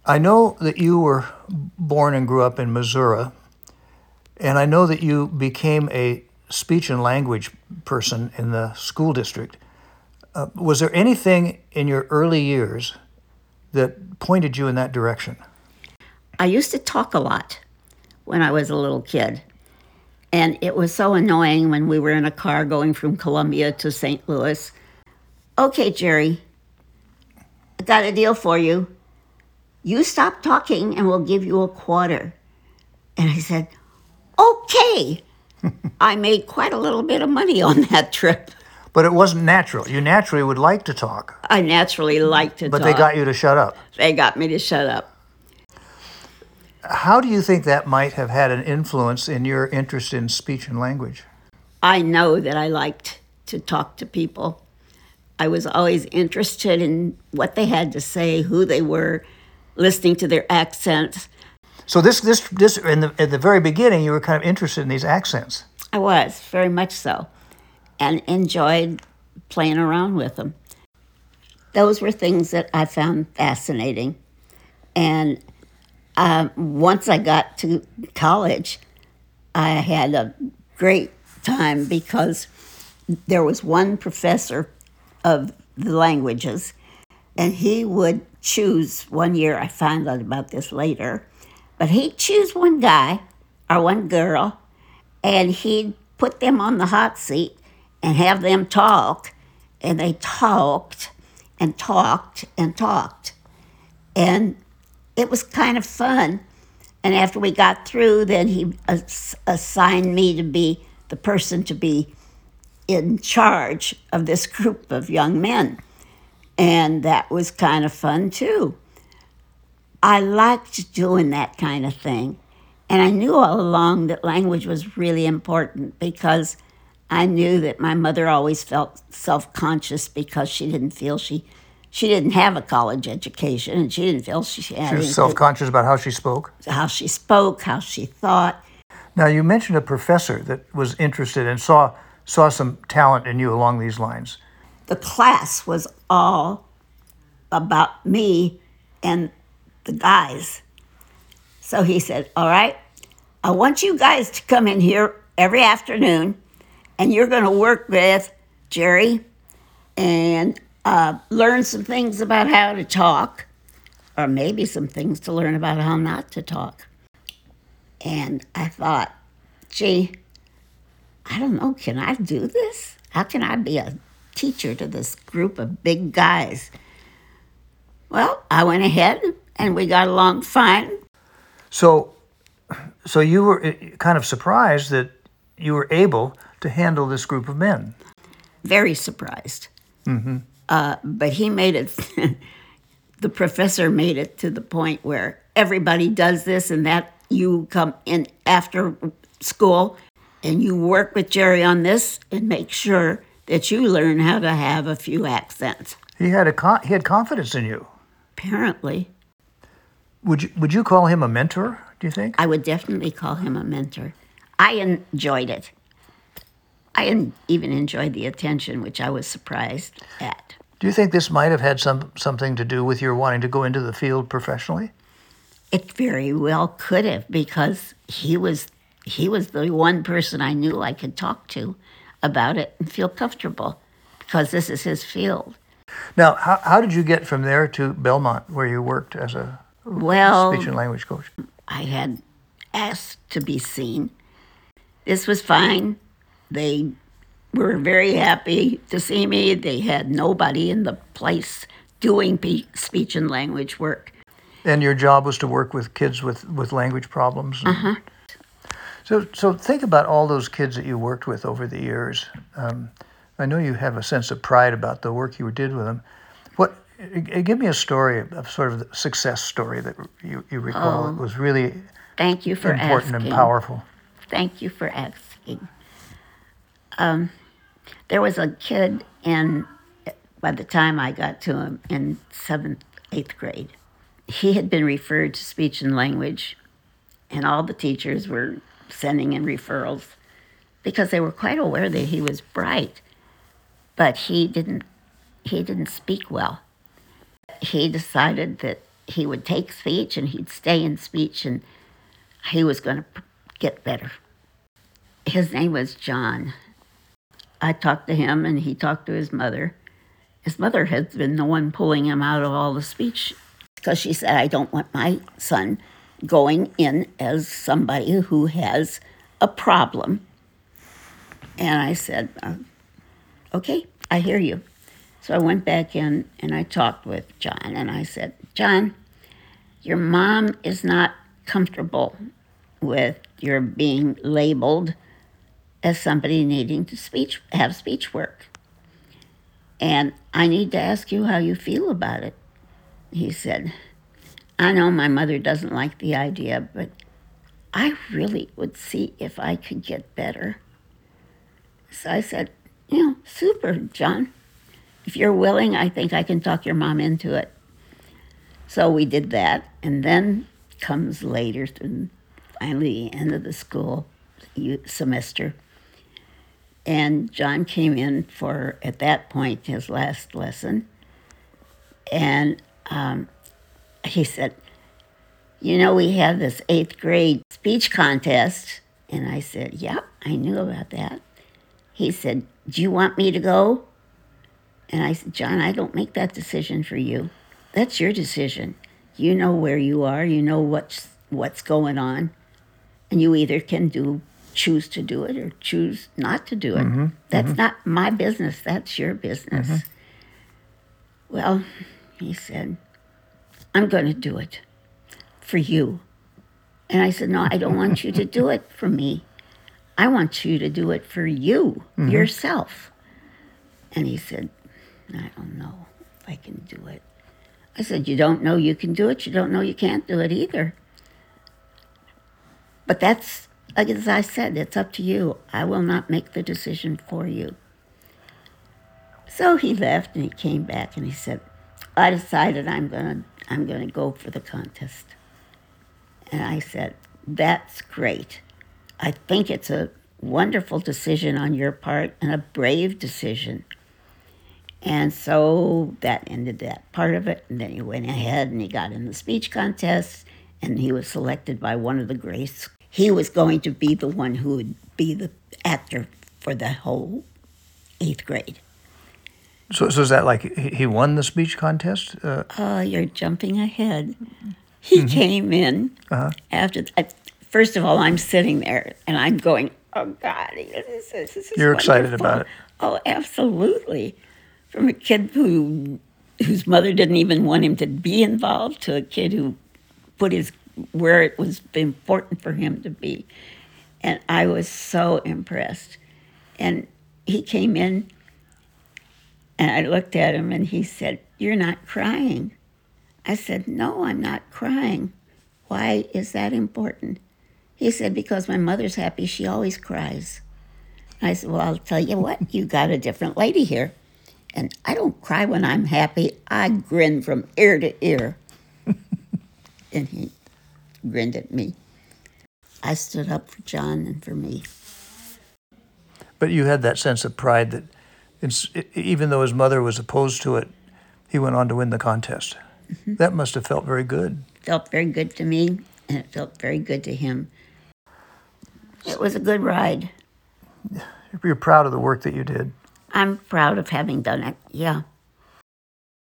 I know that you were born and grew up in Missouri, and I know that you became a speech and language person in the school district. Was there anything in your early years that pointed you in that direction? I used to talk a lot when I was a little kid. And it was so annoying when we were in a car going from Columbia to St. Louis. Okay, Jerry, I got a deal for you. You stop talking and we'll give you a quarter. And I said, okay. I made quite a little bit of money on that trip. But it wasn't natural. You naturally would like to talk, I naturally like to but talk. they got you to shut up. They got me to shut up. How do you think that might have had an influence in your interest in speech and language? I know that I liked to talk to people. I was always interested in what they had to say, who they were, listening to their accents. So this at the very beginning, you were kind of interested in these accents. I was, very much so, and enjoyed playing around with them. Those were things that I found fascinating. And once I got to college, I had a great time because there was one professor of the languages, and he would choose one year. I found out about this later, but he'd choose one guy or one girl, and he'd put them on the hot seat and have them talk, and they talked and talked and talked. And it was kind of fun. And after we got through, then he assigned me to be the person to be in charge of this group of young men. And that was kind of fun too. I liked doing that kind of thing. And I knew all along that language was really important because I knew that my mother always felt self-conscious because she didn't feel she didn't have a college education, and she didn't feel she had She was self-conscious about how she spoke? How she spoke, how she thought. Now, you mentioned a professor that was interested and saw some talent in you along these lines. The class was all about me and the guys. So he said, all right, I want you guys to come in here every afternoon, and you're going to work with Jerry and learn some things about how to talk, or maybe some things to learn about how not to talk. And I thought, gee, I don't know, can I do this? How can I be a teacher to this group of big guys? Well, I went ahead and we got along fine. So you were kind of surprised that you were able to handle this group of men. Very surprised. Mm-hmm. But he made it, the professor made it to the point where everybody does this and that. You come in after school and you work with Jerry on this and make sure that you learn how to have a few accents. He had confidence in you. Apparently. Would you call him a mentor, do you think? I would definitely call him a mentor. I enjoyed it. I even enjoyed the attention, which I was surprised at. Do you think this might have had something to do with your wanting to go into the field professionally? It very well could have, because he was the one person I knew I could talk to about it and feel comfortable, because this is his field. Now, how did you get from there to Belmont, where you worked as a speech and language coach? I had asked to be seen. This was fine. They were very happy to see me. They had nobody in the place doing speech and language work. And your job was to work with kids with language problems? Uh-huh. So think about all those kids that you worked with over the years. I know you have a sense of pride about the work you did with them. Give me a story, of sort of the success story that you recall. It was really thank you for important asking. and powerful. Thank you for asking. There was a kid by the time I got to him, in 7th, 8th grade. He had been referred to speech and language, and all the teachers were sending in referrals because they were quite aware that he was bright, but he didn't speak well. He decided that he would take speech and he'd stay in speech, and he was going to get better. His name was John. I talked to him, and he talked to his mother. His mother has been the one pulling him out of all the speech because she said, I don't want my son going in as somebody who has a problem. And I said, okay, I hear you. So I went back in and I talked with John, and I said, John, your mom is not comfortable with your being labeled as somebody needing to have speech work. And I need to ask you how you feel about it. He said, I know my mother doesn't like the idea, but I really would see if I could get better. So I said, super, John. If you're willing, I think I can talk your mom into it. So we did that, and then comes later, finally the end of the school semester. And John came in for, at that point, his last lesson. And he said, we have this 8th grade speech contest. And I said, yeah, I knew about that. He said, do you want me to go? And I said, John, I don't make that decision for you. That's your decision. You know where you are. You know what's going on. And you either can choose to do it or choose not to do it. Mm-hmm. That's Mm-hmm. not my business. That's your business. Mm-hmm. Well, he said, I'm going to do it for you. And I said, no, I don't want you to do it for me. I want you to do it for you, yourself. And he said, I don't know if I can do it. I said, you don't know you can do it. You don't know you can't do it either. But that's, as I said, it's up to you. I will not make the decision for you. So he left and he came back and he said, I decided I'm gonna go for the contest. And I said, that's great. I think it's a wonderful decision on your part and a brave decision. And so that ended that part of it. And then he went ahead and he got in the speech contest, and he was selected by one of the grades. He was going to be the one who would be the actor for the whole 8th grade. So is that like he won the speech contest? You're jumping ahead. He came in after. First of all, I'm sitting there and I'm going, oh God, this is You're excited wonderful. about it. Oh, absolutely. From a kid whose mother didn't even want him to be involved to a kid who put where it was important for him to be. And I was so impressed. And he came in and I looked at him and he said, you're not crying. I said, no, I'm not crying. Why is that important? He said, because my mother's happy. She always cries. I said, well, I'll tell you what, you got a different lady here. And I don't cry when I'm happy. I grin from ear to ear. And he grinned at me. I stood up for John and for me. But you had that sense of pride that even though his mother was opposed to it, he went on to win the contest. Mm-hmm. That must have felt very good. Felt very good to me, and it felt very good to him. It was a good ride. You're proud of the work that you did. I'm proud of having done it, yeah.